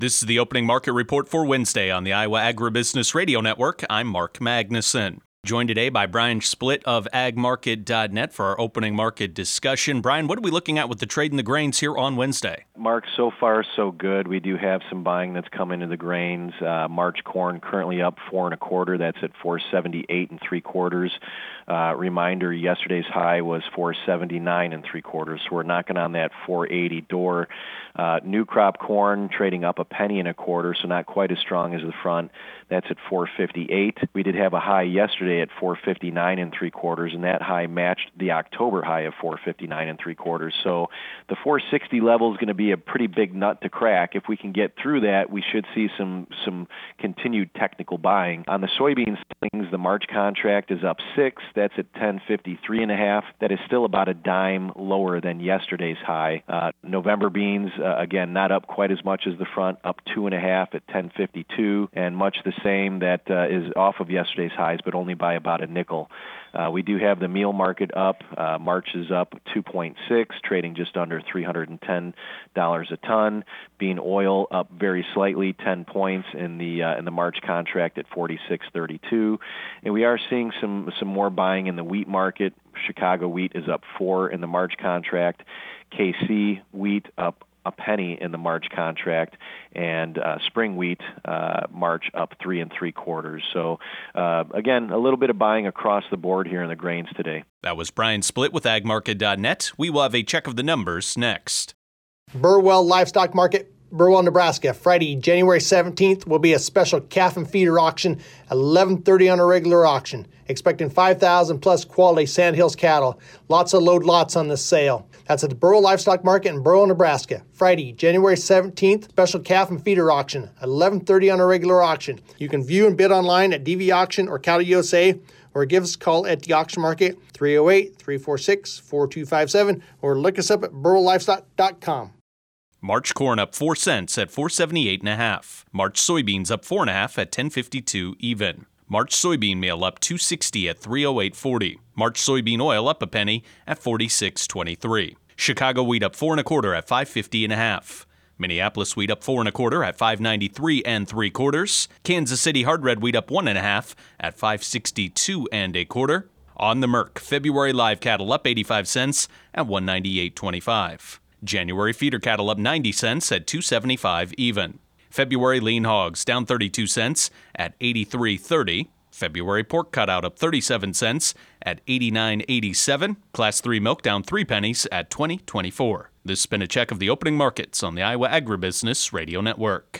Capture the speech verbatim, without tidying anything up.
This is the opening market report for Wednesday on the Iowa Agribusiness Radio Network. I'm Mark Magnuson. Joined today by Brian Splitt of ag market dot net for our opening market discussion. Brian, what are we looking at with the trade in the grains here on Wednesday? Mark, so far so good. We do have some buying that's come into the grains. Uh, March corn currently up four and a quarter. That's at four seventy-eight and three quarters. Uh, reminder: yesterday's high was four seventy-nine and three quarters. So we're knocking on that four eighty door. Uh, new crop corn trading up a penny and a quarter, so not quite as strong as the front. That's at four fifty-eight. We did have a high yesterday at four fifty-nine and three quarters, and that high matched the October high of four fifty-nine and three quarters. So the four sixty level is going to be a pretty big nut to crack. If we can get through that, we should see some some continued technical buying. On the soybean things, the March contract is up six. That's at ten fifty-three and a half. That is still about a dime lower than yesterday's high. Uh, November beans, uh, again, not up quite as much as the front, up two and a half at ten fifty-two, and much the same that uh, is off of yesterday's highs, but only by about a nickel. Uh, we do have the meal market up. Uh, March is up two point six, trading just under three hundred ten dollars a ton. Bean oil up very slightly, ten points in the uh, in the March contract at forty-six thirty-two. And we are seeing some some more buying in the wheat market. Chicago wheat is up four in the March contract. K C wheat up a penny in the March contract, and uh, spring wheat uh, March up three and three quarters. So uh, again, a little bit of buying across the board here in the grains today. That was Brian Splitt with ag market dot net. We will have a check of the numbers next. Burwell Livestock Market, Burwell, Nebraska. Friday, January seventeenth will be a special calf and feeder auction at eleven thirty on a regular auction. Expecting five thousand plus quality Sandhills cattle. Lots of load lots on this sale. That's at the Burwell Livestock Market in Burwell, Nebraska. Friday, January seventeenth, special calf and feeder auction at eleven thirty on a regular auction. You can view and bid online at D V Auction or Cattle U S A, or give us a call at the auction market, three oh eight, three four six, four two five seven, or look us up at burwell livestock dot com. March corn up four cents at four seventy-eight and a half. March soybeans up four and a half at ten fifty-two even. March soybean meal up two sixty at three oh eight forty. March soybean oil up a penny at forty-six twenty-three. Chicago wheat up four and a quarter at five fifty and a half. Minneapolis wheat up four and a quarter at five ninety-three and three quarters. Kansas City hard red wheat up one and a half at five sixty-two and a quarter. On the Merc, February live cattle up eighty-five cents at one ninety-eight twenty-five. January feeder cattle up ninety cents at two seventy-five even. February lean hogs down thirty-two cents at eighty-three thirty. February pork cutout up thirty-seven cents at eighty-nine eighty-seven. Class three milk down three pennies at twenty twenty-four. This has been a check of the opening markets on the Iowa Agribusiness Radio Network.